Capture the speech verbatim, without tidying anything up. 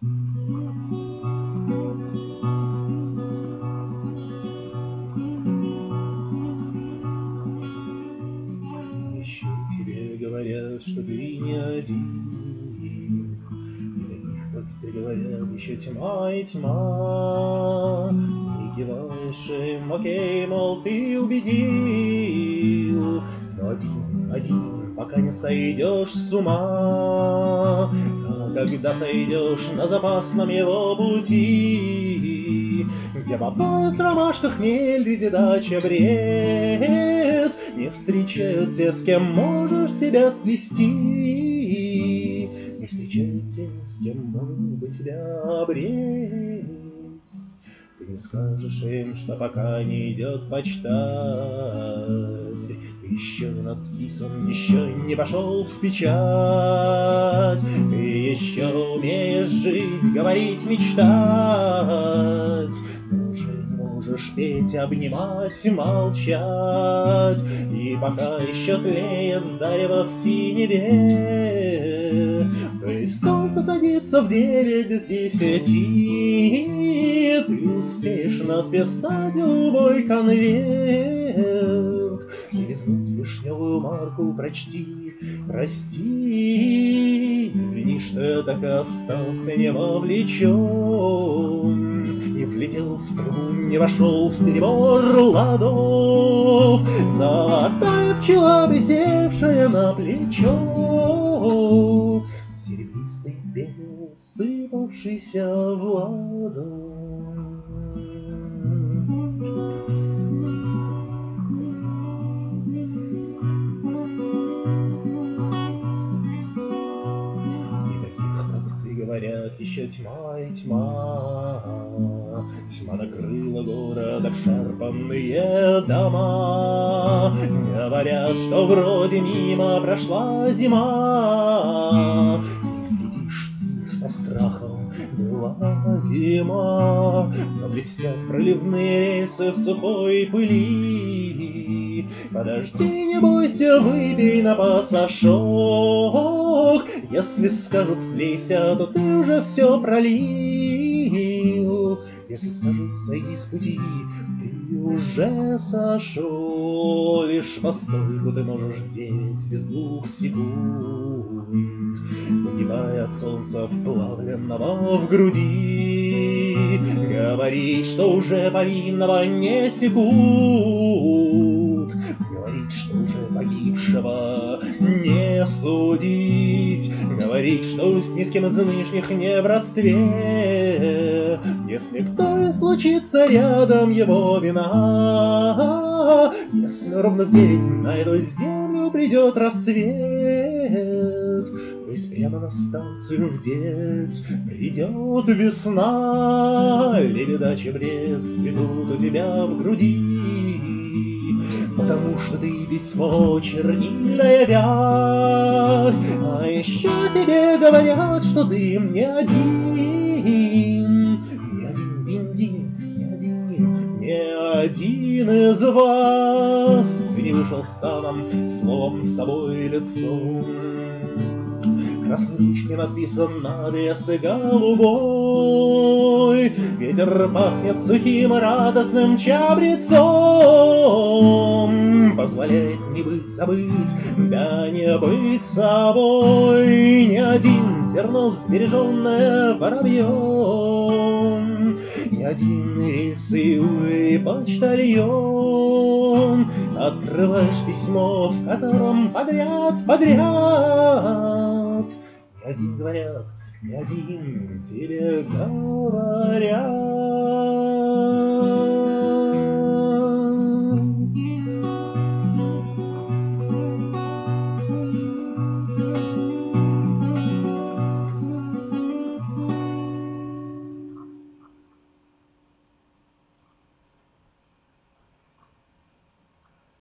Еще тебе говорят, что ты не один, и таких, как ты, говорят, еще тьма и тьма. И киваешь им, окей, мол, ты убедил, но один, один, пока не сойдешь с ума. А когда сойдешь на запасном его пути, где по пояс ромашка, хмель, резида, чабрец, не встречают те, с кем можешь себя сплести, не встречают те, с кем мог бы себя обресть. Ты не скажешь им, что пока не идет почтарь, ты еще не надписан, еще не пошел в печать, ты еще умеешь жить, говорить, мечтать, но уже не можешь петь, обнимать, молчать. И пока еще тлеет зарево в синеве, то есть солнце садится в девять без десяти, ты успеешь надписать любой конверт и лизнуть вишневую марку, прочти, прости, извини, что я так и остался не вовлечен, не влетел в трубу, не вошел в перебор ладов, золотая пчела, присевшая на плечо, серебристый пепел, сыпавшийся в ладонь. Говорят, еще тьма и тьма, тьма накрыла город, обшарпанные дома. Говорят, что вроде мимо прошла зима, и глядишь ты со страхом, была зима, но блестят проливные рельсы в сухой пыли. Подожди, не бойся, выпей на пасашок, если скажут слейся, то ты уже все пролил. Если скажут сойди с пути, ты уже сошел. Лишь постойку ты можешь в девять без двух секунд, погибая от солнца вплавленного в груди, говорить, что уже повинного не секунд, говорить, что уже погибшего не судить, говорить, что ни с кем из нынешних не в родстве, если кто и случится рядом, его вина. Если ровно в девять на эту землю придет рассвет, то есть прямо на станцию в девять придет весна, лебеда, чебрец цветут у тебя в груди, потому что ты письмо, чернильная вязь. А еще тебе говорят, что ты не один, не один, динь-динь, не один, не один из вас. Ты не вышел станом, словом, собой, лицом. Красной ручкой написан адрес и голубой. Ветер пахнет сухим радостным чабрецом, позволяет не быть забыть, да не быть собой. Ни один зерно, сбереженное воробьем, ни один рельсовый почтальон. Открываешь письмо, в котором подряд, подряд ни один, говорят, ни один тебе говорят.